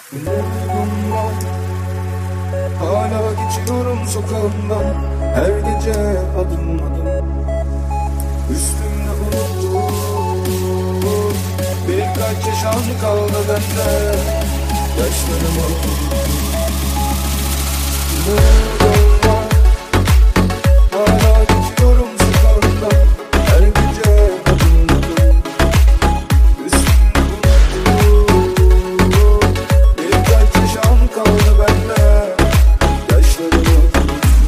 Umudum var, hala geçiyorum sokağından, her gece adım adım üstümde unuttum. Birkaç yaşam kaldı bende, yaşlarım oldu. Umudum var, hala geçiyorum sokağından, her gece adım adım üstümde unuttum. Birkaç yaşam kaldı bende, yaşlarım oldu.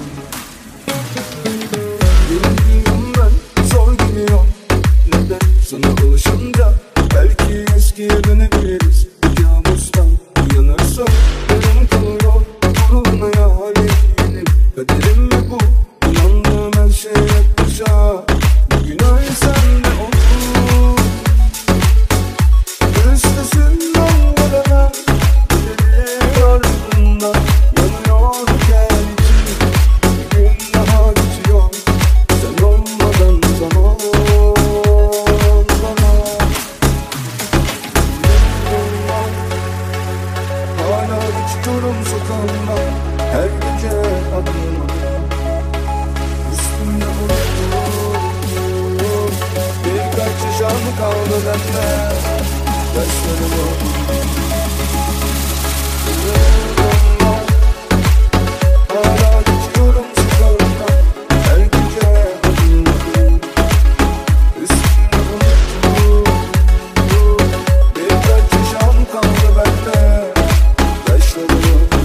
Bilmiyorum ben, zor geliyor. Neden sana alışınca belki eskiye dönebiliriz. Bir kabustan uyanırsam yarım kalıyor, kurulmaya halim. Kaderim mi bu? İnandığım her şey hep boşa. Bugün ay sende oldu. Üstesinden gelemem, geceleri ardında yanıyor hikaye için. Bir gün daha geçiyor, sen olmadan zaman bana. Hala geçiyorum sokağından, her gece adım adım üstümde unuttum. Birkaç yaşam kaldı bende, yaşlarım oldu. Hala geçiyorum sokağından, her gece adım adım üstümde unuttum. Birkaç yaşam kaldı bende, yaşlarım oldu.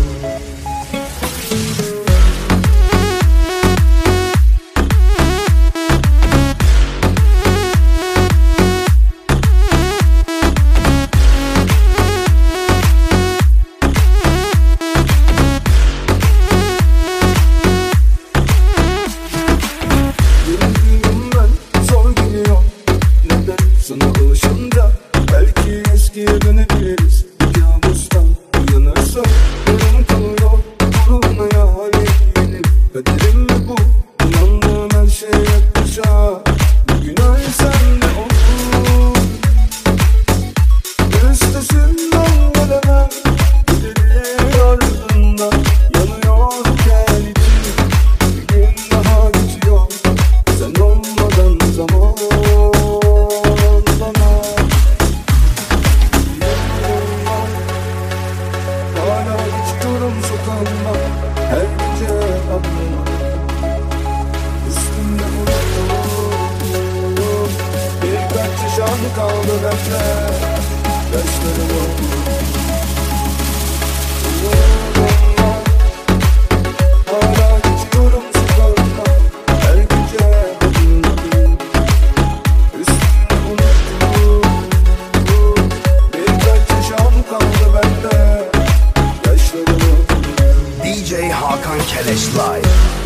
Bilmiyorum ben, zor geliyor. Neden sana alışınca belki eskiye dönebiliriz. Bir kabustan uyanırsam yarım kalıyor, kurulmaya halim. Kaderim mi bu? İnandığım her şey hep boşa. Bugün ay sende oldu. Üstesinden gelemem, geceleri ardında yanıyor hikaye için. Bir gün daha geçiyor, sen olmadan zaman bana. Hala geçiyorum sokağından, her gece adım adım üstümde unuttum. Birkaç yaşam kaldı bende, yaşlarım oldu. Hala geçiyorum sokağından, her gece adım adım üstümde unuttum. Birkaç yaşam kaldı bende, yaşlarım oldu. DJ Hakan Keleş Live.